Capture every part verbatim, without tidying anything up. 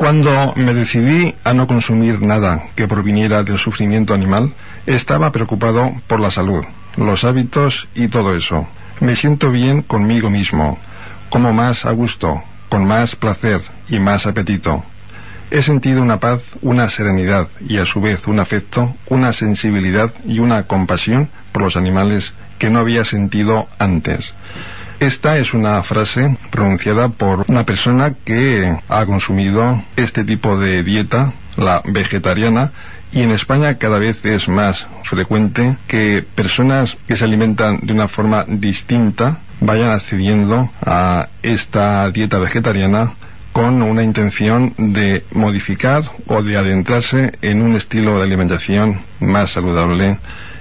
Cuando me decidí a no consumir nada que proviniera del sufrimiento animal, estaba preocupado por la salud, los hábitos y todo eso. Me siento bien conmigo mismo, como más a gusto, con más placer y más apetito. He sentido una paz, una serenidad y a su vez un afecto, una sensibilidad y una compasión por los animales que no había sentido antes. Esta es una frase pronunciada por una persona que ha consumido este tipo de dieta, la vegetariana, y en España cada vez es más frecuente que personas que se alimentan de una forma distinta vayan accediendo a esta dieta vegetariana con una intención de modificar o de adentrarse en un estilo de alimentación más saludable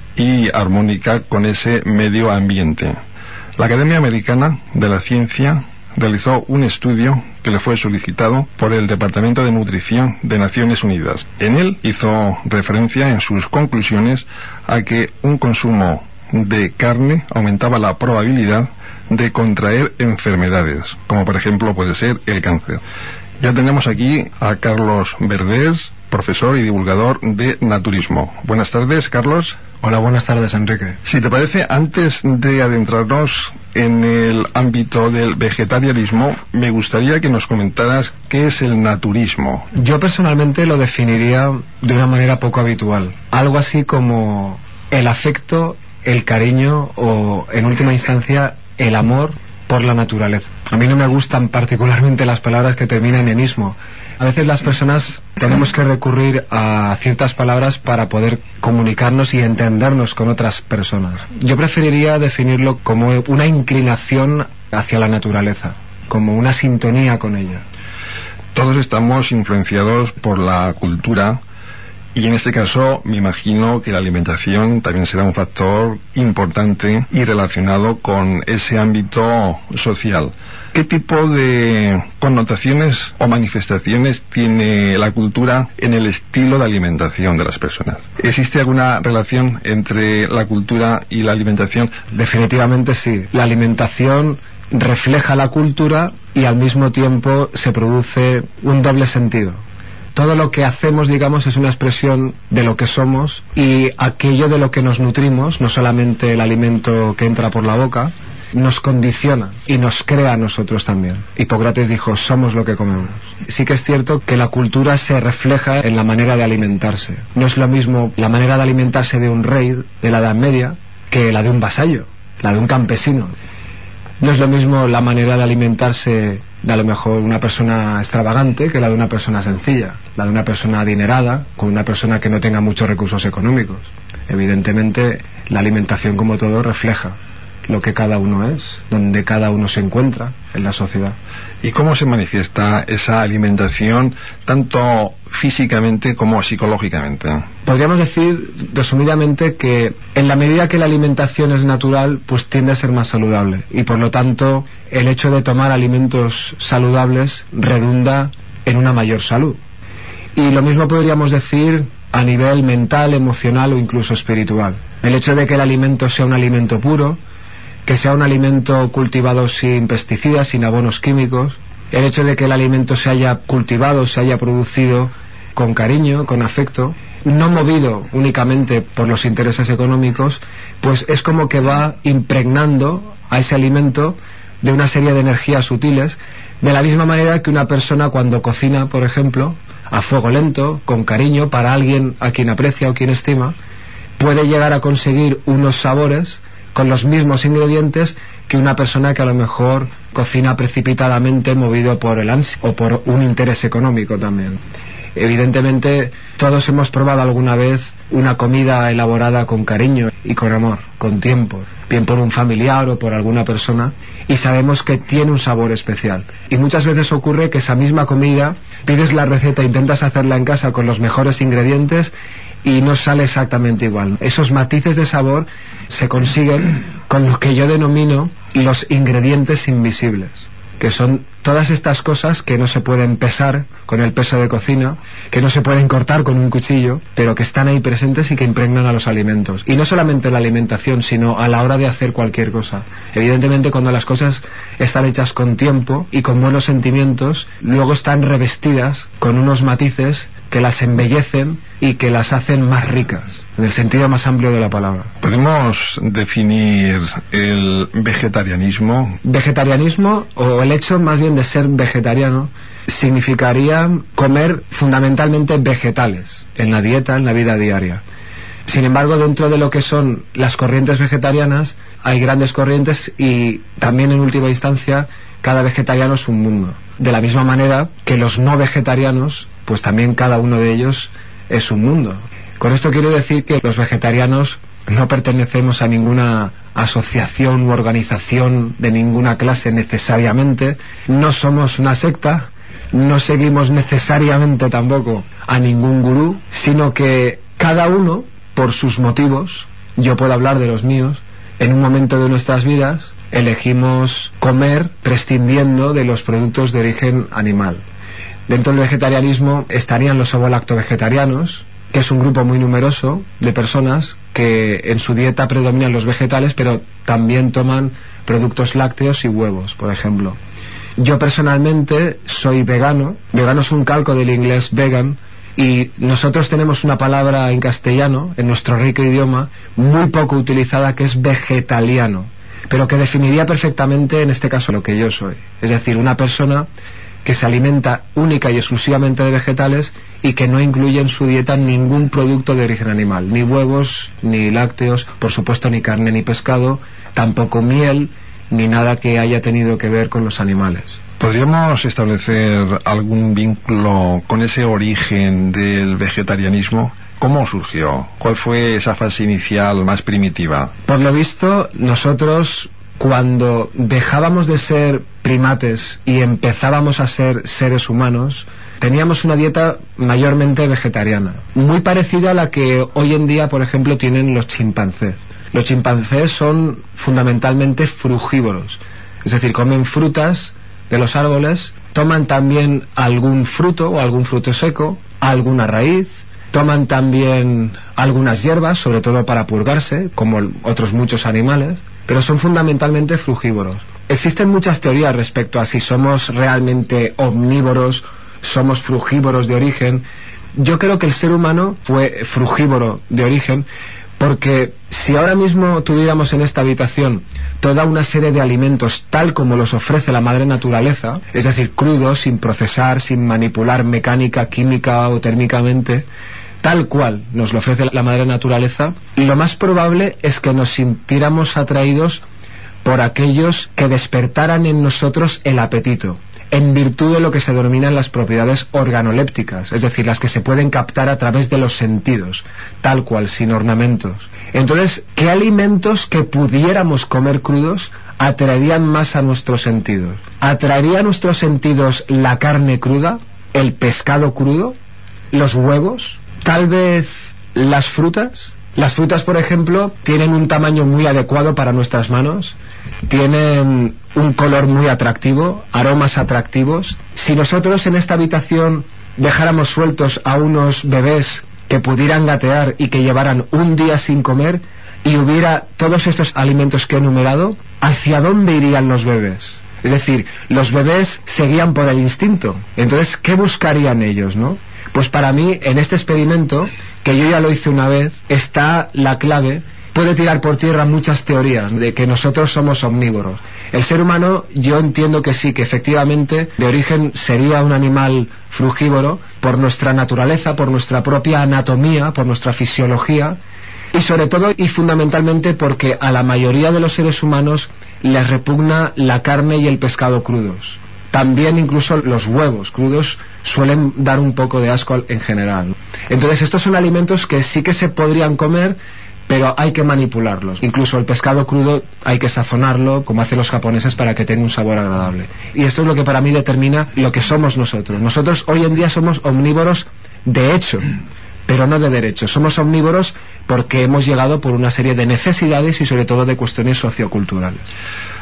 y armónica con ese medio ambiente. La Academia Americana de la Ciencia realizó un estudio que le fue solicitado por el Departamento de Nutrición de Naciones Unidas. En él hizo referencia en sus conclusiones a que un consumo de carne aumentaba la probabilidad de contraer enfermedades, como por ejemplo puede ser el cáncer. Ya tenemos aquí a Carlos Verdés, profesor y divulgador de naturismo. Buenas tardes, Carlos. Hola, buenas tardes, Enrique. Si te parece, antes de adentrarnos en el ámbito del vegetarianismo, me gustaría que nos comentaras qué es el naturismo. Yo personalmente lo definiría de una manera poco habitual. Algo así como el afecto, el cariño o, en última instancia, el amor por la naturaleza. A mí no me gustan particularmente las palabras que terminan en ismo. A veces las personas tenemos que recurrir a ciertas palabras para poder comunicarnos y entendernos con otras personas. Yo preferiría definirlo como una inclinación hacia la naturaleza, como una sintonía con ella. Todos estamos influenciados por la cultura y en este caso me imagino que la alimentación también será un factor importante y relacionado con ese ámbito social. ¿Qué tipo de connotaciones o manifestaciones tiene la cultura en el estilo de alimentación de las personas? ¿Existe alguna relación entre la cultura y la alimentación? Definitivamente sí. La alimentación refleja la cultura y al mismo tiempo se produce un doble sentido. Todo lo que hacemos, digamos, es una expresión de lo que somos y aquello de lo que nos nutrimos, no solamente el alimento que entra por la boca, nos condiciona y nos crea a nosotros también. Hipócrates dijo, somos lo que comemos. Sí que es cierto que la cultura se refleja en la manera de alimentarse. No es lo mismo la manera de alimentarse de un rey de la Edad Media que la de un vasallo, la de un campesino. No es lo mismo la manera de alimentarse de a lo mejor una persona extravagante que la de una persona sencilla, la de una persona adinerada con una persona que no tenga muchos recursos económicos. Evidentemente la alimentación, como todo, refleja lo que cada uno es, donde cada uno se encuentra en la sociedad. ¿Y cómo se manifiesta esa alimentación tanto físicamente como psicológicamente? Podríamos decir resumidamente que en la medida que la alimentación es natural, pues tiende a ser más saludable y por lo tanto el hecho de tomar alimentos saludables redunda en una mayor salud. Y lo mismo podríamos decir a nivel mental, emocional o incluso espiritual. El hecho de que el alimento sea un alimento puro, que sea un alimento cultivado sin pesticidas, sin abonos químicos, el hecho de que el alimento se haya cultivado, se haya producido con cariño, con afecto, no movido únicamente por los intereses económicos, pues es como que va impregnando a ese alimento de una serie de energías sutiles, de la misma manera que una persona cuando cocina, por ejemplo, a fuego lento, con cariño, para alguien a quien aprecia o quien estima, puede llegar a conseguir unos sabores con los mismos ingredientes que una persona que a lo mejor cocina precipitadamente movido por el ansia o por un interés económico también. Evidentemente todos hemos probado alguna vez una comida elaborada con cariño y con amor, con tiempo, bien por un familiar o por alguna persona, y sabemos que tiene un sabor especial. Y muchas veces ocurre que esa misma comida, pides la receta, intentas hacerla en casa con los mejores ingredientes y no sale exactamente igual. Esos matices de sabor se consiguen con lo que yo denomino los ingredientes invisibles, que son todas estas cosas que no se pueden pesar con el peso de cocina, que no se pueden cortar con un cuchillo, pero que están ahí presentes y que impregnan a los alimentos. Y no solamente la alimentación, sino a la hora de hacer cualquier cosa. Evidentemente, cuando las cosas están hechas con tiempo y con buenos sentimientos, luego están revestidas con unos matices que las embellecen y que las hacen más ricas, en el sentido más amplio de la palabra. ¿Podemos definir el vegetarianismo? Vegetarianismo, o el hecho más bien de ser vegetariano, significaría comer fundamentalmente vegetales en la dieta, en la vida diaria. Sin embargo, dentro de lo que son las corrientes vegetarianas, hay grandes corrientes y también en última instancia cada vegetariano es un mundo. De la misma manera que los no vegetarianos, pues también cada uno de ellos es un mundo. Con esto quiero decir que los vegetarianos no pertenecemos a ninguna asociación u organización de ninguna clase necesariamente, no somos una secta, no seguimos necesariamente tampoco a ningún gurú, sino que cada uno, por sus motivos, yo puedo hablar de los míos, en un momento de nuestras vidas elegimos comer prescindiendo de los productos de origen animal. Dentro del vegetarianismo estarían los ovo-lacto-vegetarianos, que es un grupo muy numeroso de personas que en su dieta predominan los vegetales, pero también toman productos lácteos y huevos, por ejemplo. Yo personalmente soy vegano. Vegano es un calco del inglés vegan, y nosotros tenemos una palabra en castellano, en nuestro rico idioma, muy poco utilizada, que es vegetaliano, pero que definiría perfectamente en este caso lo que yo soy. Es decir, una persona que se alimenta única y exclusivamente de vegetales y que no incluye en su dieta ningún producto de origen animal, ni huevos, ni lácteos, por supuesto ni carne ni pescado, tampoco miel, ni nada que haya tenido que ver con los animales. ¿Podríamos establecer algún vínculo con ese origen del vegetarianismo? ¿Cómo surgió? ¿Cuál fue esa fase inicial más primitiva? Por lo visto, nosotros, cuando dejábamos de ser primates y empezábamos a ser seres humanos, teníamos una dieta mayormente vegetariana, muy parecida a la que hoy en día, por ejemplo, tienen los chimpancés. Los chimpancés son fundamentalmente frugívoros, es decir, comen frutas de los árboles, toman también algún fruto o algún fruto seco, alguna raíz, toman también algunas hierbas, sobre todo para purgarse, como otros muchos animales, pero son fundamentalmente frugívoros. Existen muchas teorías respecto a si somos realmente omnívoros, somos frugívoros de origen. Yo creo que el ser humano fue frugívoro de origen, porque si ahora mismo tuviéramos en esta habitación toda una serie de alimentos tal como los ofrece la madre naturaleza, es decir, crudos, sin procesar, sin manipular mecánica, química o térmicamente, tal cual nos lo ofrece la madre naturaleza, lo más probable es que nos sintiéramos atraídos por aquellos que despertaran en nosotros el apetito, en virtud de lo que se denominan las propiedades organolépticas, es decir, las que se pueden captar a través de los sentidos, tal cual, sin ornamentos. Entonces, ¿qué alimentos que pudiéramos comer crudos atraerían más a nuestros sentidos? ¿Atraería a nuestros sentidos la carne cruda, el pescado crudo, los huevos, tal vez las frutas? Las frutas, por ejemplo, tienen un tamaño muy adecuado para nuestras manos, tienen un color muy atractivo, aromas atractivos. Si nosotros en esta habitación dejáramos sueltos a unos bebés que pudieran gatear y que llevaran un día sin comer y hubiera todos estos alimentos que he enumerado, ¿hacia dónde irían los bebés? Es decir, los bebés seguían por el instinto. Entonces, ¿qué buscarían ellos, no? Pues para mí, en este experimento, que yo ya lo hice una vez, está la clave. Puede tirar por tierra muchas teorías de que nosotros somos omnívoros. El ser humano, yo entiendo que sí, que efectivamente de origen sería un animal frugívoro por nuestra naturaleza, por nuestra propia anatomía, por nuestra fisiología, y sobre todo y fundamentalmente porque a la mayoría de los seres humanos les repugna la carne y el pescado crudos. También incluso los huevos crudos suelen dar un poco de asco en general. Entonces estos son alimentos que sí que se podrían comer, pero hay que manipularlos. Incluso el pescado crudo hay que sazonarlo, como hacen los japoneses, para que tenga un sabor agradable. Y esto es lo que para mí determina lo que somos nosotros. Nosotros hoy en día somos omnívoros de hecho, pero no de derecho. Somos omnívoros porque hemos llegado por una serie de necesidades y sobre todo de cuestiones socioculturales.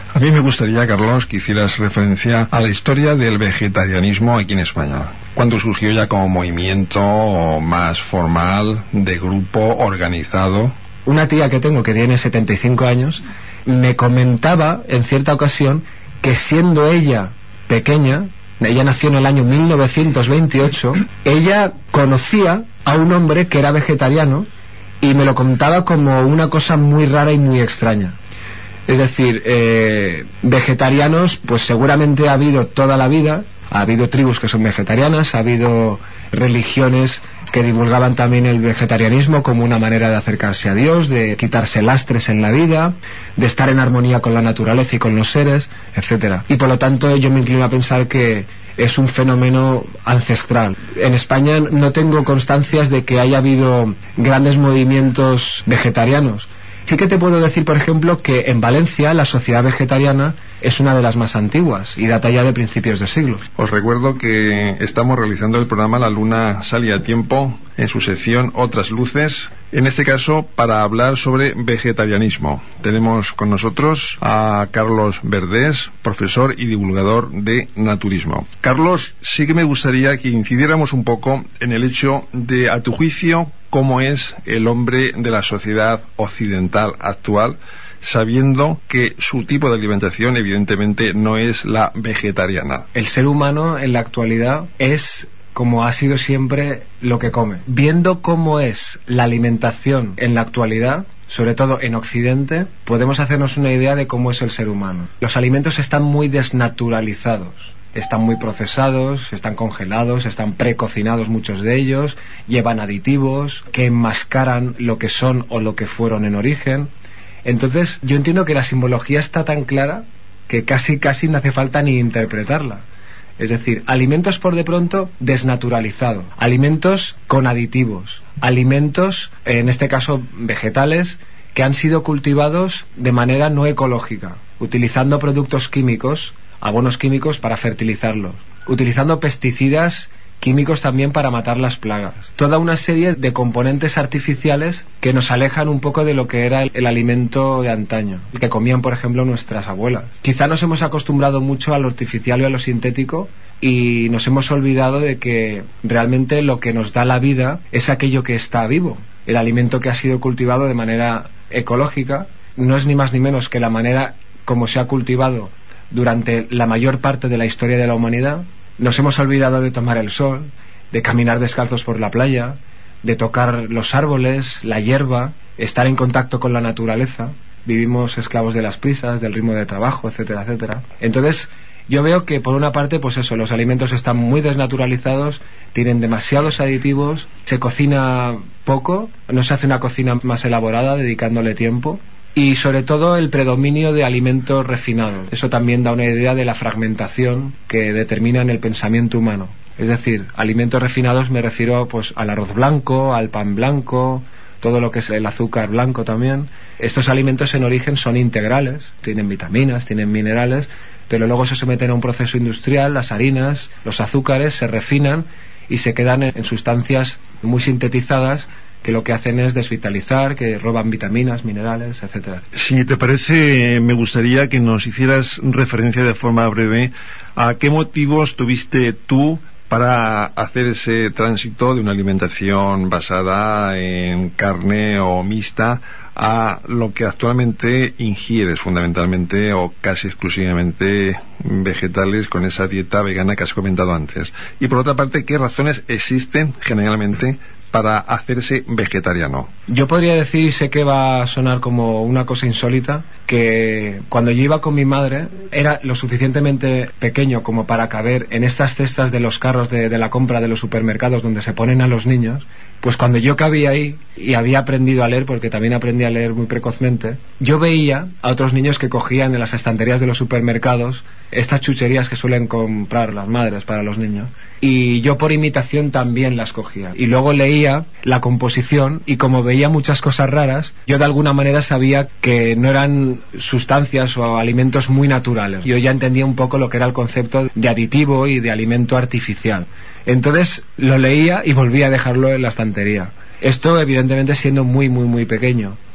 A mí me gustaría, Carlos, que hicieras referencia a la historia del vegetarianismo aquí en España. ¿Cuándo surgió ya como movimiento más formal, de grupo, organizado? Una tía que tengo que tiene setenta y cinco años me comentaba en cierta ocasión que siendo ella pequeña, ella nació en el año mil novecientos veintiocho, ella conocía a un hombre que era vegetariano y me lo contaba como una cosa muy rara y muy extraña. Es decir, eh, vegetarianos pues seguramente ha habido toda la vida, ha habido tribus que son vegetarianas, ha habido religiones que divulgaban también el vegetarianismo como una manera de acercarse a Dios, de quitarse lastres en la vida, de estar en armonía con la naturaleza y con los seres, etcétera. Y por lo tanto yo me inclino a pensar que es un fenómeno ancestral. En España no tengo constancias de que haya habido grandes movimientos vegetarianos. Sí que te puedo decir, por ejemplo, que en Valencia la sociedad vegetariana es una de las más antiguas y data ya de principios de siglo. Os recuerdo que estamos realizando el programa La Luna Sale a Tiempo en su sección Otras Luces, en este caso para hablar sobre vegetarianismo. Tenemos con nosotros a Carlos Verdés, profesor y divulgador de naturismo. Carlos, sí que me gustaría que incidiéramos un poco en el hecho de, a tu juicio, cómo es el hombre de la sociedad occidental actual, sabiendo que su tipo de alimentación evidentemente no es la vegetariana. El ser humano en la actualidad es, como ha sido siempre, lo que come. Viendo cómo es la alimentación en la actualidad, sobre todo en Occidente, podemos hacernos una idea de cómo es el ser humano. Los alimentos están muy desnaturalizados. Están muy procesados, están congelados, están precocinados muchos de ellos, llevan aditivos que enmascaran lo que son o lo que fueron en origen. Entonces yo entiendo que la simbología está tan clara que casi casi no hace falta ni interpretarla. Es decir, alimentos por de pronto desnaturalizados, alimentos con aditivos, alimentos, en este caso vegetales, que han sido cultivados de manera no ecológica, utilizando productos químicos, abonos químicos para fertilizarlos, utilizando pesticidas químicos también para matar las plagas. Toda una serie de componentes artificiales que nos alejan un poco de lo que era el, el alimento de antaño, el que comían, por ejemplo, nuestras abuelas. Quizá nos hemos acostumbrado mucho a lo artificial y a lo sintético y nos hemos olvidado de que realmente lo que nos da la vida es aquello que está vivo. El alimento que ha sido cultivado de manera ecológica no es ni más ni menos que la manera como se ha cultivado durante la mayor parte de la historia de la humanidad. Nos hemos olvidado de tomar el sol, de caminar descalzos por la playa, de tocar los árboles, la hierba, estar en contacto con la naturaleza. Vivimos esclavos de las prisas, del ritmo de trabajo, etcétera, etcétera. Entonces, yo veo que por una parte, pues eso, los alimentos están muy desnaturalizados, tienen demasiados aditivos, se cocina poco, no se hace una cocina más elaborada, dedicándole tiempo. Y sobre todo el predominio de alimentos refinados. Eso también da una idea de la fragmentación que determina en el pensamiento humano. Es decir, alimentos refinados me refiero pues al arroz blanco, al pan blanco, todo lo que es el azúcar blanco también. Estos alimentos en origen son integrales, tienen vitaminas, tienen minerales, pero luego se someten a un proceso industrial, las harinas, los azúcares se refinan y se quedan en sustancias muy sintetizadas que lo que hacen es desvitalizar, que roban vitaminas, minerales, etcétera. Si te parece, me gustaría que nos hicieras referencia de forma breve a qué motivos tuviste tú para hacer ese tránsito de una alimentación basada en carne o mixta a lo que actualmente ingieres fundamentalmente o casi exclusivamente vegetales con esa dieta vegana que has comentado antes. Y por otra parte, ¿qué razones existen generalmente para hacerse vegetariano? Yo podría decir, y sé que va a sonar como una cosa insólita, que cuando yo iba con mi madre era lo suficientemente pequeño como para caber en estas cestas de los carros de, de la compra de los supermercados donde se ponen a los niños. Pues cuando yo cabía ahí y había aprendido a leer, porque también aprendí a leer muy precozmente, yo veía a otros niños que cogían en las estanterías de los supermercados estas chucherías que suelen comprar las madres para los niños, y yo por imitación también las cogía. Y luego leía la composición y como veía muchas cosas raras, yo de alguna manera sabía que no eran sustancias o alimentos muy naturales. Yo ya entendía un poco lo que era el concepto de aditivo y de alimento artificial. Entonces lo leía y volvía a dejarlo en la estantería. Esto evidentemente siendo muy muy muy pequeño.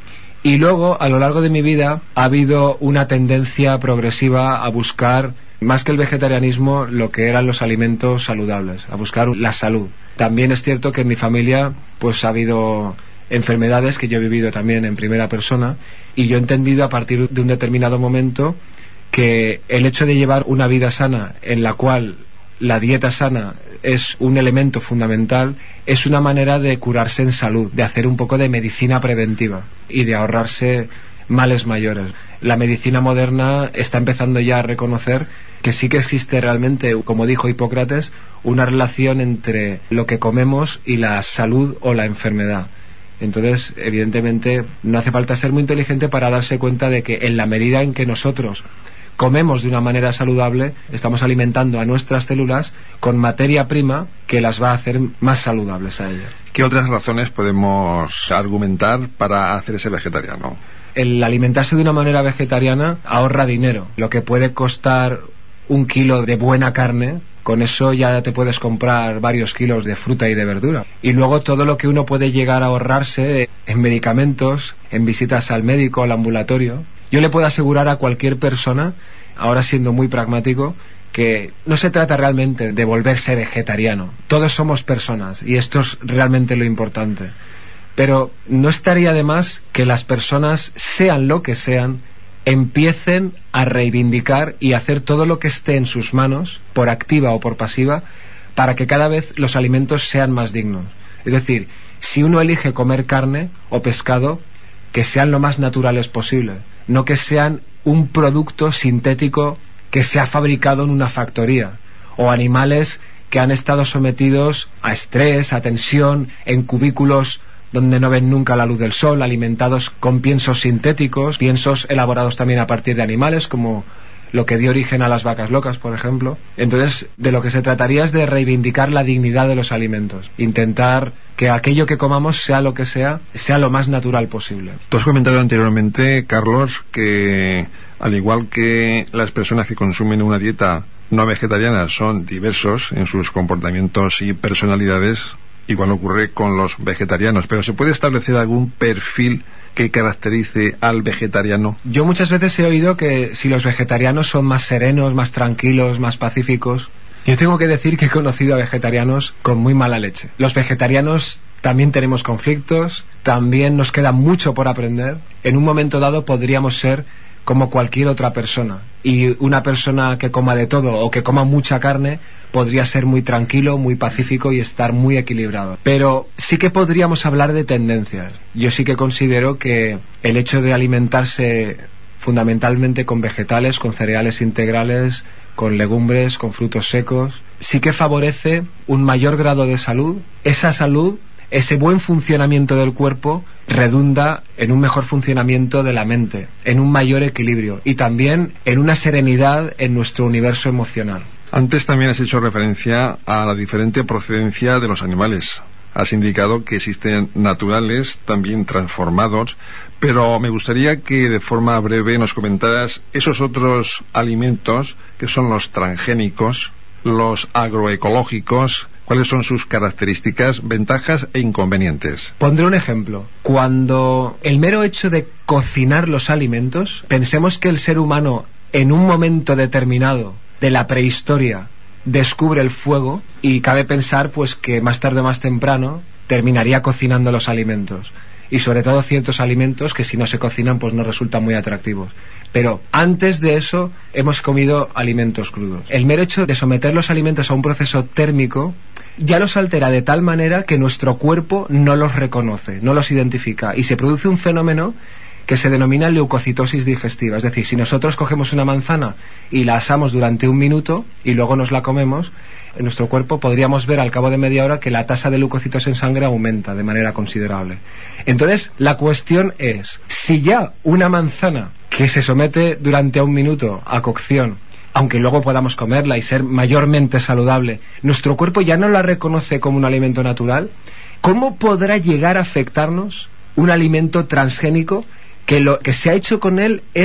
Y luego, a lo largo de mi vida, ha habido una tendencia progresiva a buscar, más que el vegetarianismo, lo que eran los alimentos saludables, a buscar la salud. También es cierto que en mi familia pues ha habido enfermedades que yo he vivido también en primera persona, y yo he entendido a partir de un determinado momento que el hecho de llevar una vida sana, en la cual la dieta sana es un elemento fundamental, es una manera de curarse en salud, de hacer un poco de medicina preventiva y de ahorrarse males mayores. La medicina moderna está empezando ya a reconocer que sí que existe realmente, como dijo Hipócrates, una relación entre lo que comemos y la salud o la enfermedad. Entonces, evidentemente, no hace falta ser muy inteligente para darse cuenta de que en la medida en que nosotros comemos de una manera saludable, estamos alimentando a nuestras células con materia prima que las va a hacer más saludables a ellas. ¿Qué otras razones podemos argumentar para hacerse vegetariano? El alimentarse de una manera vegetariana ahorra dinero. Lo que puede costar un kilo de buena carne, con eso ya te puedes comprar varios kilos de fruta y de verdura. Y luego todo lo que uno puede llegar a ahorrarse en medicamentos, en visitas al médico, al ambulatorio. Yo le puedo asegurar a cualquier persona, ahora siendo muy pragmático, que no se trata realmente de volverse vegetariano. Todos somos personas y esto es realmente lo importante. Pero no estaría de más que las personas, sean lo que sean, empiecen a reivindicar y hacer todo lo que esté en sus manos, por activa o por pasiva, para que cada vez los alimentos sean más dignos. Es decir, si uno elige comer carne o pescado, que sean lo más naturales posible, no que sean un producto sintético que se ha fabricado en una factoría, o animales que han estado sometidos a estrés, a tensión, en cubículos donde no ven nunca la luz del sol, alimentados con piensos sintéticos, piensos elaborados también a partir de animales, como lo que dio origen a las vacas locas, por ejemplo. Entonces, de lo que se trataría es de reivindicar la dignidad de los alimentos, intentar que aquello que comamos, sea lo que sea, sea lo más natural posible. Tú has comentado anteriormente, Carlos, que al igual que las personas que consumen una dieta no vegetariana son diversos en sus comportamientos y personalidades, igual ocurre con los vegetarianos, pero ¿se puede establecer algún perfil que caracterice al vegetariano? Yo muchas veces he oído que si los vegetarianos son más serenos, más tranquilos, más pacíficos. Yo tengo que decir que he conocido a vegetarianos con muy mala leche. Los vegetarianos también tenemos conflictos, también nos queda mucho por aprender. En un momento dado podríamos ser como cualquier otra persona, y una persona que coma de todo o que coma mucha carne podría ser muy tranquilo, muy pacífico y estar muy equilibrado. Pero sí que podríamos hablar de tendencias. Yo sí que considero que el hecho de alimentarse fundamentalmente con vegetales, con cereales integrales, con legumbres, con frutos secos, sí que favorece un mayor grado de salud. Esa salud, ese buen funcionamiento del cuerpo, redunda en un mejor funcionamiento de la mente, en un mayor equilibrio y también en una serenidad en nuestro universo emocional. Antes también has hecho referencia a la diferente procedencia de los animales. Has indicado que existen naturales, también transformados, pero me gustaría que de forma breve nos comentaras esos otros alimentos que son los transgénicos, los agroecológicos. ¿Cuáles son sus características, ventajas e inconvenientes? Pondré un ejemplo. Cuando el mero hecho de cocinar los alimentos, pensemos que el ser humano en un momento determinado de la prehistoria descubre el fuego, y cabe pensar pues que más tarde o más temprano terminaría cocinando los alimentos, y sobre todo ciertos alimentos que si no se cocinan pues no resultan muy atractivos. Pero antes de eso hemos comido alimentos crudos. El mero hecho de someter los alimentos a un proceso térmico ya los altera de tal manera que nuestro cuerpo no los reconoce, no los identifica, y se produce un fenómeno que se denomina leucocitosis digestiva. Es decir, si nosotros cogemos una manzana y la asamos durante un minuto y luego nos la comemos, en nuestro cuerpo podríamos ver al cabo de media hora que la tasa de leucocitos en sangre aumenta de manera considerable. Entonces, la cuestión es, si ya una manzana que se somete durante un minuto a cocción, aunque luego podamos comerla y ser mayormente saludable, nuestro cuerpo ya no la reconoce como un alimento natural, ¿cómo podrá llegar a afectarnos un alimento transgénico que lo que se ha hecho con él es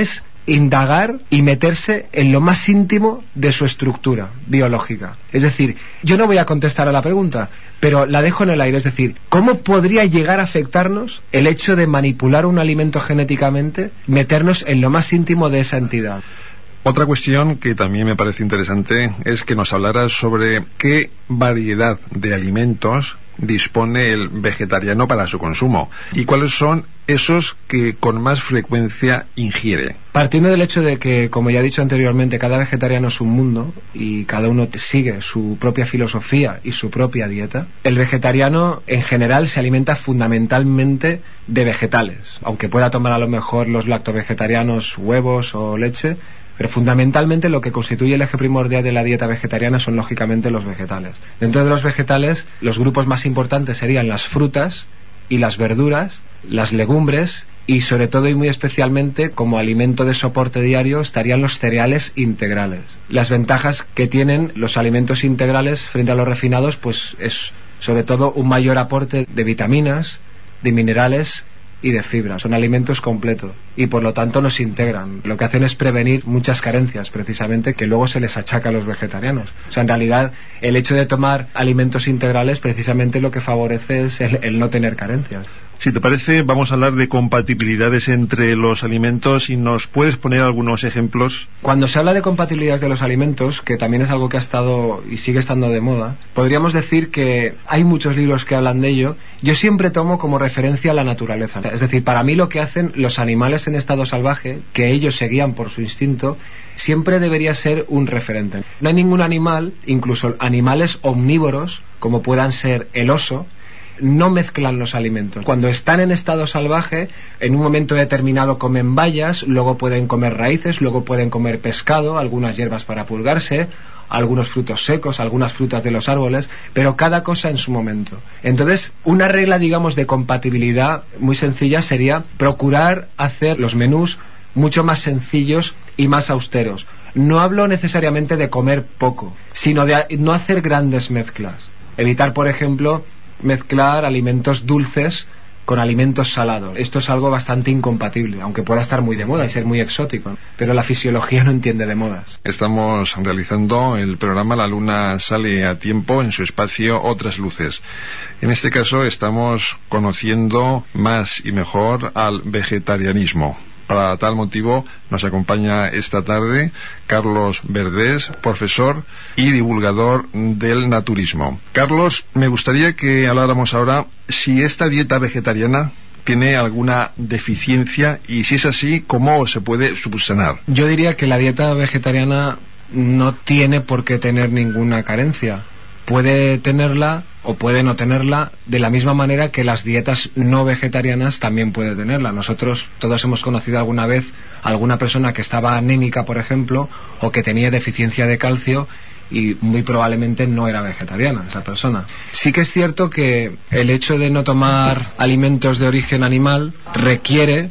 indagar y meterse en lo más íntimo de su estructura biológica. Es decir, yo no voy a contestar a la pregunta, pero la dejo en el aire. Es decir, ¿cómo podría llegar a afectarnos el hecho de manipular un alimento genéticamente, meternos en lo más íntimo de esa entidad? Otra cuestión que también me parece interesante es que nos hablaras sobre qué variedad de alimentos dispone el vegetariano para su consumo y cuáles son esos que con más frecuencia ingiere. Partiendo del hecho de que, como ya he dicho anteriormente, cada vegetariano es un mundo y cada uno sigue su propia filosofía y su propia dieta, el vegetariano en general se alimenta fundamentalmente de vegetales, aunque pueda tomar a lo mejor los lactovegetarianos huevos o leche, pero fundamentalmente lo que constituye el eje primordial de la dieta vegetariana son lógicamente los vegetales. Dentro de los vegetales, los grupos más importantes serían las frutas y las verduras, las legumbres y sobre todo y muy especialmente como alimento de soporte diario estarían los cereales integrales. Las ventajas que tienen los alimentos integrales frente a los refinados pues es sobre todo un mayor aporte de vitaminas, de minerales y de fibra. Son alimentos completos y por lo tanto nos integran. Lo que hacen es prevenir muchas carencias precisamente que luego se les achaca a los vegetarianos. O sea, en realidad el hecho de tomar alimentos integrales precisamente lo que favorece es el, el no tener carencias. Si te parece, vamos a hablar de compatibilidades entre los alimentos y nos puedes poner algunos ejemplos. Cuando se habla de compatibilidades de los alimentos, que también es algo que ha estado y sigue estando de moda, podríamos decir que hay muchos libros que hablan de ello. Yo siempre tomo como referencia la naturaleza. Es decir, para mí lo que hacen los animales en estado salvaje, que ellos se guían por su instinto, siempre debería ser un referente. No hay ningún animal, incluso animales omnívoros, como puedan ser el oso, no mezclan los alimentos. Cuando están en estado salvaje, en un momento determinado comen bayas, luego pueden comer raíces, luego pueden comer pescado, algunas hierbas para pulgarse, algunos frutos secos, algunas frutas de los árboles, pero cada cosa en su momento. Entonces, una regla, digamos, de compatibilidad muy sencilla sería procurar hacer los menús mucho más sencillos y más austeros. No hablo necesariamente de comer poco, sino de no hacer grandes mezclas. Evitar, por ejemplo, mezclar alimentos dulces con alimentos salados. Esto es algo bastante incompatible, aunque pueda estar muy de moda y ser muy exótico, pero la fisiología no entiende de modas. Estamos realizando el programa La Luna sale a tiempo en su espacio Otras Luces. En este caso estamos conociendo más y mejor al vegetarianismo. Para tal motivo nos acompaña esta tarde Carlos Verdés, profesor y divulgador del naturismo. Carlos, me gustaría que habláramos ahora si esta dieta vegetariana tiene alguna deficiencia y si es así, ¿cómo se puede subsanar? Yo diría que la dieta vegetariana no tiene por qué tener ninguna carencia. Puede tenerla o puede no tenerla de la misma manera que las dietas no vegetarianas también puede tenerla. Nosotros todos hemos conocido alguna vez a alguna persona que estaba anémica, por ejemplo, o que tenía deficiencia de calcio y muy probablemente no era vegetariana esa persona. Sí que es cierto que el hecho de no tomar alimentos de origen animal requiere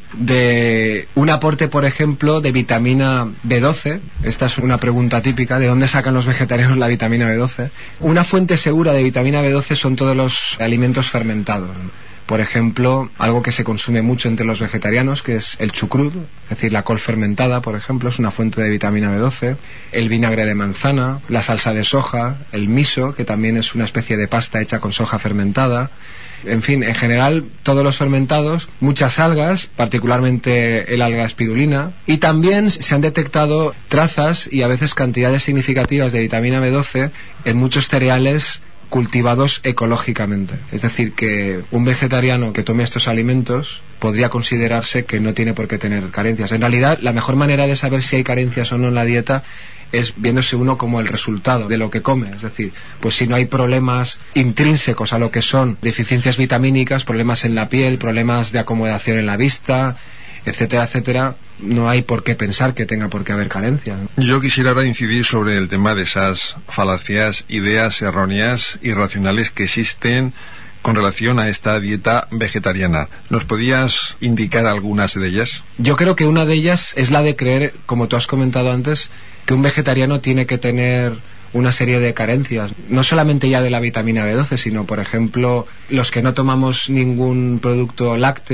de un aporte, por ejemplo, de vitamina B doce. Esta es una pregunta típica: ¿de dónde sacan los vegetarianos la vitamina B doce? Una fuente segura de vitamina B doce son todos los alimentos fermentados. Por ejemplo, algo que se consume mucho entre los vegetarianos, que es el chucrut, es decir, la col fermentada, por ejemplo, es una fuente de vitamina B doce, el vinagre de manzana, la salsa de soja, el miso, que también es una especie de pasta hecha con soja fermentada. En fin, en general, todos los fermentados, muchas algas, particularmente el alga espirulina, y también se han detectado trazas y a veces cantidades significativas de vitamina B doce en muchos cereales cultivados ecológicamente. Es decir, que un vegetariano que tome estos alimentos podría considerarse que no tiene por qué tener carencias. En realidad, la mejor manera de saber si hay carencias o no en la dieta es viéndose uno como el resultado de lo que come. Es decir, pues si no hay problemas intrínsecos a lo que son deficiencias vitamínicas, problemas en la piel, problemas de acomodación en la vista, etcétera, etcétera, no hay por qué pensar que tenga por qué haber carencias. Yo quisiera ahora incidir sobre el tema de esas falacias, ideas erróneas, irracionales que existen con relación a esta dieta vegetariana. ¿Nos podías indicar algunas de ellas? Yo creo que una de ellas es la de creer, como tú has comentado antes, que un vegetariano tiene que tener una serie de carencias, no solamente ya de la vitamina B doce, sino, por ejemplo, los que no tomamos ningún producto lácteo,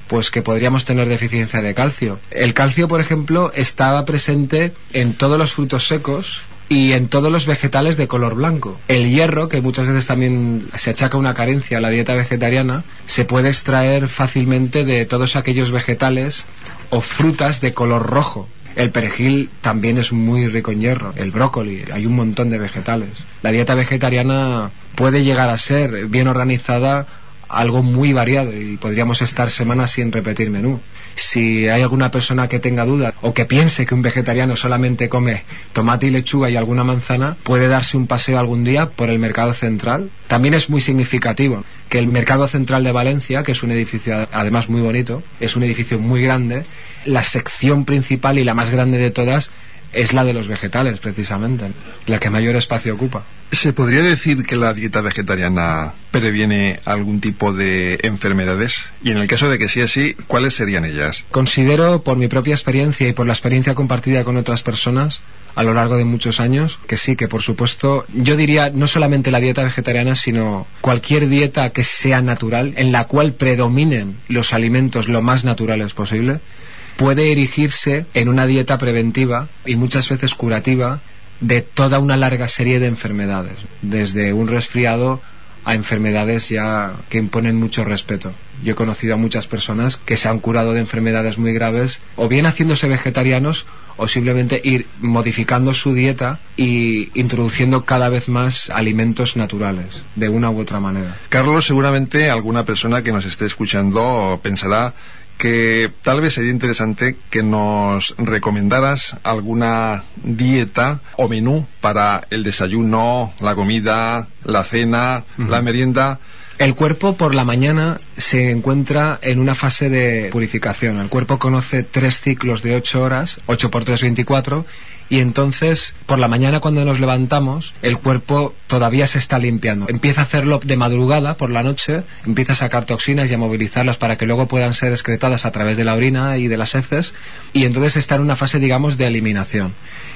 pues que podríamos tener deficiencia de calcio. El calcio, por ejemplo, estaba presente en todos los frutos secos y en todos los vegetales de color blanco. El hierro, que muchas veces también se achaca una carencia a la dieta vegetariana, se puede extraer fácilmente de todos aquellos vegetales o frutas de color rojo. El perejil también es muy rico en hierro, el brócoli, hay un montón de vegetales. La dieta vegetariana puede llegar a ser, bien organizada, algo muy variado y podríamos estar semanas sin repetir menú. Si hay alguna persona que tenga duda o que piense que un vegetariano solamente come tomate y lechuga y alguna manzana, puede darse un paseo algún día por el Mercado Central. También es muy significativo que el Mercado Central de Valencia, que es un edificio además muy bonito, es un edificio muy grande, la sección principal y la más grande de todas es la de los vegetales, precisamente, la que mayor espacio ocupa. ¿Se podría decir que la dieta vegetariana previene algún tipo de enfermedades? Y en el caso de que sí así, ¿cuáles serían ellas? Considero, por mi propia experiencia y por la experiencia compartida con otras personas a lo largo de muchos años, que sí, que por supuesto, yo diría no solamente la dieta vegetariana, sino cualquier dieta que sea natural, en la cual predominen los alimentos lo más naturales posible, puede erigirse en una dieta preventiva y muchas veces curativa de toda una larga serie de enfermedades, desde un resfriado a enfermedades ya que imponen mucho respeto. Yo he conocido a muchas personas que se han curado de enfermedades muy graves, o bien haciéndose vegetarianos, o simplemente ir modificando su dieta y introduciendo cada vez más alimentos naturales, de una u otra manera. Carlos, seguramente alguna persona que nos esté escuchando pensará que tal vez sería interesante que nos recomendaras alguna dieta o menú para el desayuno, la comida, la cena, uh-huh. la merienda. El cuerpo por la mañana se encuentra en una fase de purificación. El cuerpo conoce tres ciclos de ocho horas, ocho por tres, veinticuatro, y entonces por la mañana cuando nos levantamos el cuerpo todavía se está limpiando. Empieza a hacerlo de madrugada por la noche, empieza a sacar toxinas y a movilizarlas para que luego puedan ser excretadas a través de la orina y de las heces, y entonces está en una fase, digamos, de eliminación.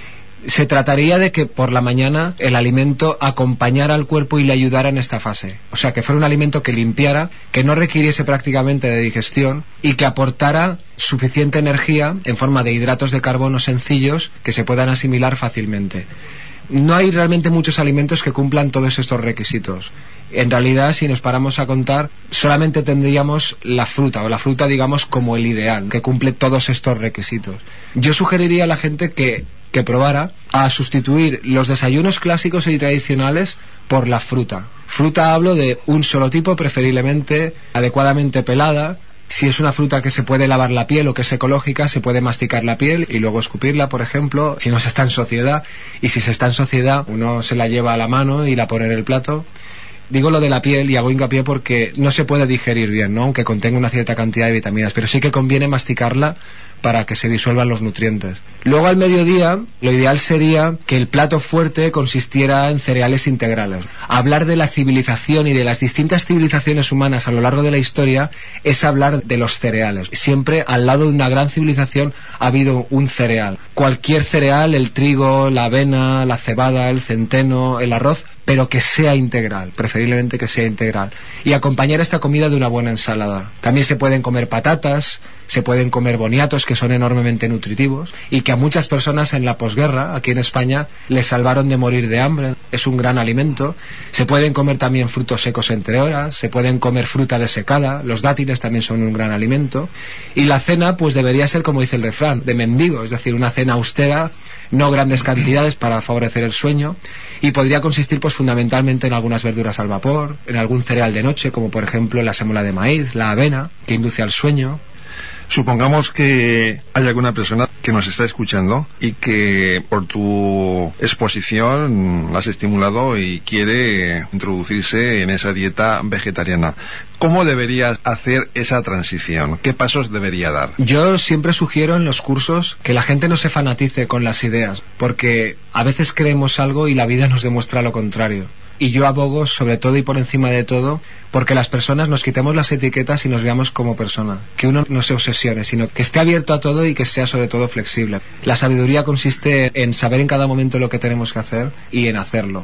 Se trataría de que por la mañana el alimento acompañara al cuerpo y le ayudara en esta fase. O sea, que fuera un alimento que limpiara, que no requiriese prácticamente de digestión y que aportara suficiente energía en forma de hidratos de carbono sencillos que se puedan asimilar fácilmente. No hay realmente muchos alimentos que cumplan todos estos requisitos. En realidad, si nos paramos a contar, solamente tendríamos la fruta, o la fruta, digamos, como el ideal, que cumple todos estos requisitos. Yo sugeriría a la gente que que probara a sustituir los desayunos clásicos y tradicionales por la fruta. Fruta hablo de un solo tipo, preferiblemente adecuadamente pelada. Si es una fruta que se puede lavar la piel o que es ecológica, se puede masticar la piel y luego escupirla, por ejemplo, si no se está en sociedad. Y si se está en sociedad, uno se la lleva a la mano y la pone en el plato. Digo lo de la piel y hago hincapié porque no se puede digerir bien, ¿no? Aunque contenga una cierta cantidad de vitaminas, pero sí que conviene masticarla para que se disuelvan los nutrientes. Luego al mediodía, lo ideal sería que el plato fuerte consistiera en cereales integrales. Hablar de la civilización y de las distintas civilizaciones humanas a lo largo de la historia es hablar de los cereales. Siempre al lado de una gran civilización ha habido un cereal. Cualquier cereal, el trigo, la avena, la cebada, el centeno, el arroz, pero que sea integral, preferiblemente que sea integral. Y acompañar esta comida de una buena ensalada. También se pueden comer patatas, se pueden comer boniatos, que son enormemente nutritivos y que a muchas personas en la posguerra, aquí en España, les salvaron de morir de hambre. Es un gran alimento. Se pueden comer también frutos secos entre horas, se pueden comer fruta desecada, los dátiles también son un gran alimento. Y la cena, pues debería ser, como dice el refrán, de mendigo, es decir, una cena austera, no grandes cantidades para favorecer el sueño, y podría consistir pues fundamentalmente en algunas verduras al vapor, en algún cereal de noche, como por ejemplo la sémola de maíz, la avena, que induce al sueño. Supongamos que hay alguna persona que nos está escuchando y que por tu exposición la has estimulado y quiere introducirse en esa dieta vegetariana. ¿Cómo deberías hacer esa transición? ¿Qué pasos debería dar? Yo siempre sugiero en los cursos que la gente no se fanatice con las ideas, porque a veces creemos algo y la vida nos demuestra lo contrario. Y yo abogo, sobre todo y por encima de todo, porque las personas nos quitemos las etiquetas y nos veamos como persona. Que uno no se obsesione, sino que esté abierto a todo y que sea sobre todo flexible. La sabiduría consiste en saber en cada momento lo que tenemos que hacer y en hacerlo.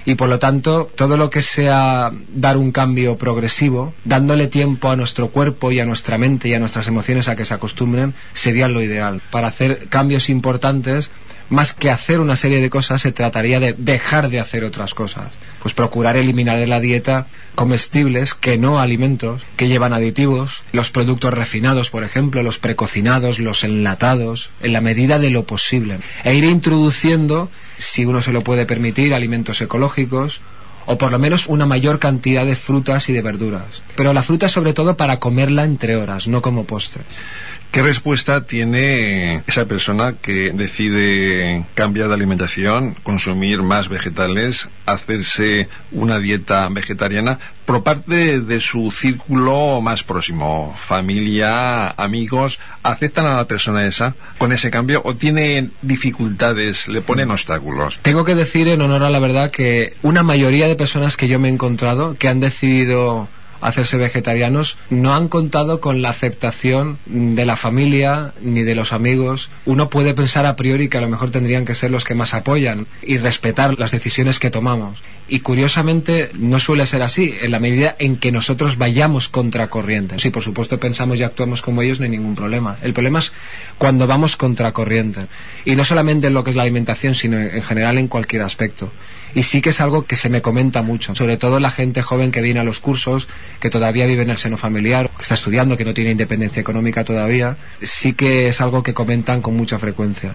Y por lo tanto, todo lo que sea dar un cambio progresivo, dándole tiempo a nuestro cuerpo y a nuestra mente y a nuestras emociones a que se acostumbren, sería lo ideal. Para hacer cambios importantes, más que hacer una serie de cosas, se trataría de dejar de hacer otras cosas. Pues procurar eliminar de la dieta comestibles que no alimentos, que llevan aditivos, los productos refinados, por ejemplo, los precocinados, los enlatados, en la medida de lo posible. E ir introduciendo, si uno se lo puede permitir, alimentos ecológicos, o por lo menos una mayor cantidad de frutas y de verduras. Pero la fruta sobre todo para comerla entre horas, no como postre. ¿Qué respuesta tiene esa persona que decide cambiar de alimentación, consumir más vegetales, hacerse una dieta vegetariana, por parte de su círculo más próximo, familia, amigos? ¿Aceptan a la persona esa con ese cambio o tiene dificultades, le ponen obstáculos? Tengo que decir en honor a la verdad que una mayoría de personas que yo me he encontrado que han decidido hacerse vegetarianos no han contado con la aceptación de la familia ni de los amigos. Uno puede pensar a priori que a lo mejor tendrían que ser los que más apoyan y respetar las decisiones que tomamos, y curiosamente no suele ser así, en la medida en que nosotros vayamos contracorriente. Si por supuesto pensamos y actuamos como ellos, no hay ningún problema. El problema es cuando vamos contracorriente, y no solamente en lo que es la alimentación, sino en general en cualquier aspecto. Y sí que es algo que se me comenta mucho, sobre todo la gente joven que viene a los cursos, que todavía vive en el seno familiar, que está estudiando, que no tiene independencia económica todavía. Sí que es algo que comentan con mucha frecuencia.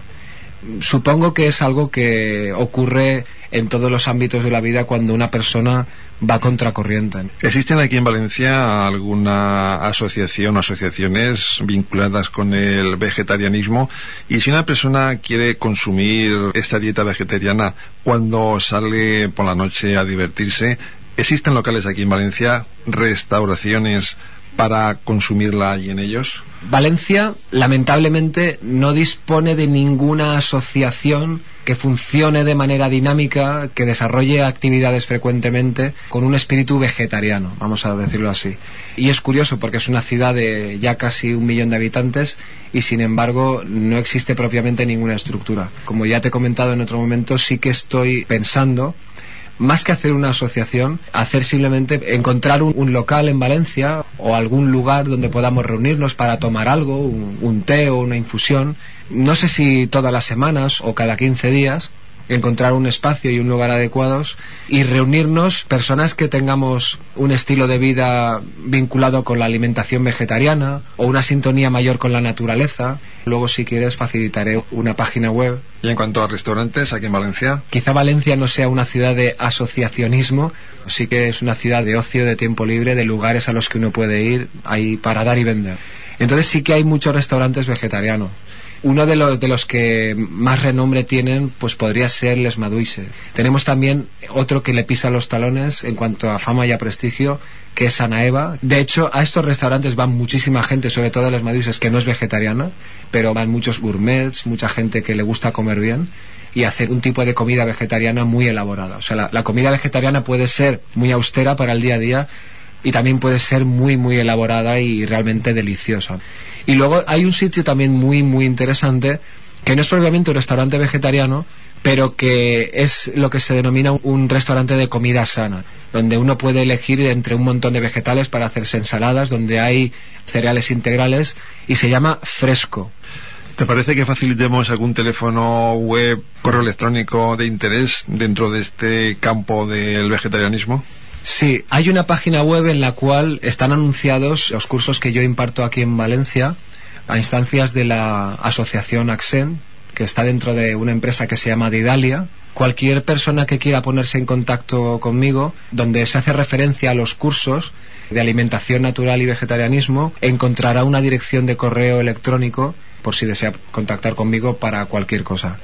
Supongo que es algo que ocurre en todos los ámbitos de la vida cuando una persona va contracorriente. ¿Existen aquí en Valencia alguna asociación o asociaciones vinculadas con el vegetarianismo? Y si una persona quiere consumir esta dieta vegetariana cuando sale por la noche a divertirse, ¿existen locales aquí en Valencia, restauraciones para consumirla allí en ellos? Valencia, lamentablemente, no dispone de ninguna asociación que funcione de manera dinámica, que desarrolle actividades frecuentemente con un espíritu vegetariano, vamos a decirlo así. Y es curioso porque es una ciudad de ya casi un millón de habitantes y sin embargo no existe propiamente ninguna estructura. Como ya te he comentado en otro momento, sí que estoy pensando, más que hacer una asociación, hacer simplemente encontrar un, un local en Valencia o algún lugar donde podamos reunirnos para tomar algo, un, un té o una infusión, no sé si todas las semanas o cada quince días, encontrar un espacio y un lugar adecuados y reunirnos personas que tengamos un estilo de vida vinculado con la alimentación vegetariana o una sintonía mayor con la naturaleza. Luego, si quieres, facilitaré una página web. Y en cuanto a restaurantes aquí en Valencia, quizá Valencia no sea una ciudad de asociacionismo, sí que es una ciudad de ocio, de tiempo libre, de lugares a los que uno puede ir ahí para dar y vender. Entonces sí que hay muchos restaurantes vegetarianos. Uno de los, de los que más renombre tienen, pues podría ser Les Maduixes. Tenemos también otro que le pisa los talones en cuanto a fama y a prestigio, que es Ana Eva. De hecho, a estos restaurantes van muchísima gente, sobre todo a Les Maduixes, que no es vegetariana, pero van muchos gourmets, mucha gente que le gusta comer bien y hacer un tipo de comida vegetariana muy elaborada. O sea, la, la comida vegetariana puede ser muy austera para el día a día y también puede ser muy, muy elaborada y realmente deliciosa. Y luego hay un sitio también muy, muy interesante, que no es propiamente un restaurante vegetariano, pero que es lo que se denomina un restaurante de comida sana, donde uno puede elegir entre un montón de vegetales para hacerse ensaladas, donde hay cereales integrales, y se llama Fresco. ¿Te parece que facilitemos algún teléfono, web, correo electrónico de interés dentro de este campo del vegetarianismo? Sí, hay una página web en la cual están anunciados los cursos que yo imparto aquí en Valencia a instancias de la asociación Accent, que está dentro de una empresa que se llama Didalia. Cualquier persona que quiera ponerse en contacto conmigo, donde se hace referencia a los cursos de alimentación natural y vegetarianismo, encontrará una dirección de correo electrónico por si desea contactar conmigo para cualquier cosa.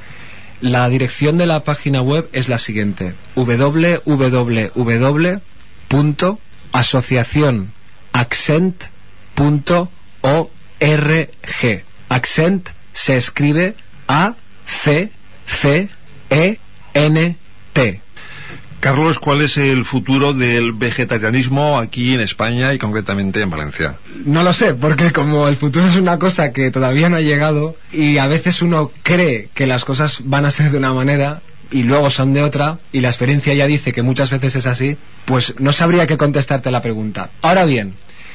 La dirección de la página web es la siguiente: doble u doble u doble u punto asociación accent punto org. Accent se escribe A C C E N T. Carlos, ¿cuál es el futuro del vegetarianismo aquí en España y concretamente en Valencia? No lo sé, porque como el futuro es una cosa que todavía no ha llegado y a veces uno cree que las cosas van a ser de una manera, y luego son de otra, y la experiencia ya dice que muchas veces es así, pues no sabría qué contestarte la pregunta. Ahora bien,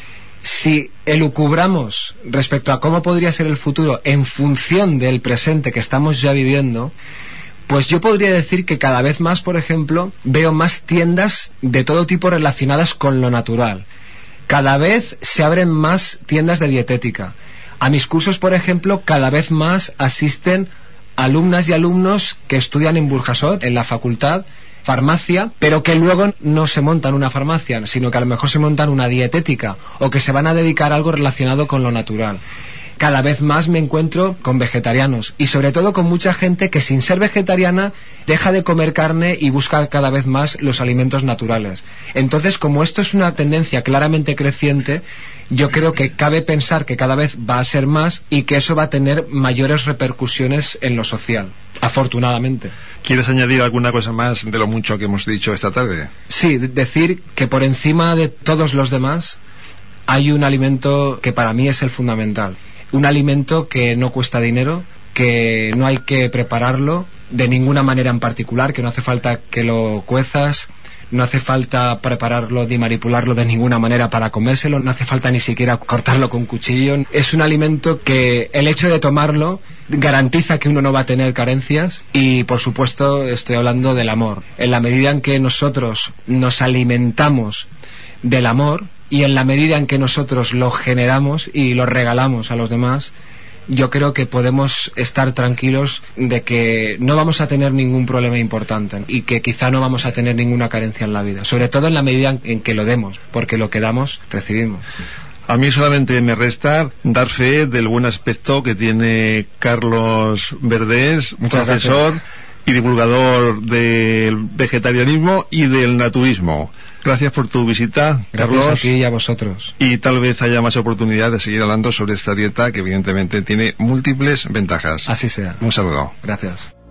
si elucubramos respecto a cómo podría ser el futuro en función del presente que estamos ya viviendo, pues yo podría decir que cada vez más, por ejemplo, veo más tiendas de todo tipo relacionadas con lo natural. Cada vez se abren más tiendas de dietética. A mis cursos, por ejemplo, cada vez más asisten alumnas y alumnos que estudian en Burjasot, en la facultad, farmacia, pero que luego no se montan una farmacia, sino que a lo mejor se montan una dietética, o que se van a dedicar a algo relacionado con lo natural. Cada vez más me encuentro con vegetarianos, y sobre todo con mucha gente que sin ser vegetariana deja de comer carne y busca cada vez más los alimentos naturales. Entonces, como esto es una tendencia claramente creciente, yo creo que cabe pensar que cada vez va a ser más y que eso va a tener mayores repercusiones en lo social, afortunadamente. ¿Quieres añadir alguna cosa más de lo mucho que hemos dicho esta tarde? Sí, decir que por encima de todos los demás hay un alimento que para mí es el fundamental. Un alimento que no cuesta dinero, que no hay que prepararlo de ninguna manera en particular, que no hace falta que lo cuezas, no hace falta prepararlo ni manipularlo de ninguna manera para comérselo, no hace falta ni siquiera cortarlo con cuchillo. Es un alimento que el hecho de tomarlo garantiza que uno no va a tener carencias, y por supuesto estoy hablando del amor. En la medida en que nosotros nos alimentamos del amor, y en la medida en que nosotros lo generamos y lo regalamos a los demás, yo creo que podemos estar tranquilos de que no vamos a tener ningún problema importante y que quizá no vamos a tener ninguna carencia en la vida, sobre todo en la medida en que lo demos, porque lo que damos, recibimos. A mí solamente me resta dar fe del buen aspecto que tiene Carlos Verdés, Muchas profesor gracias. Y divulgador del vegetarianismo y del naturismo. Gracias por tu visita, Gracias Carlos. a ti y a vosotros. Y tal vez haya más oportunidad de seguir hablando sobre esta dieta que evidentemente tiene múltiples ventajas. Así sea. Un saludo. Gracias.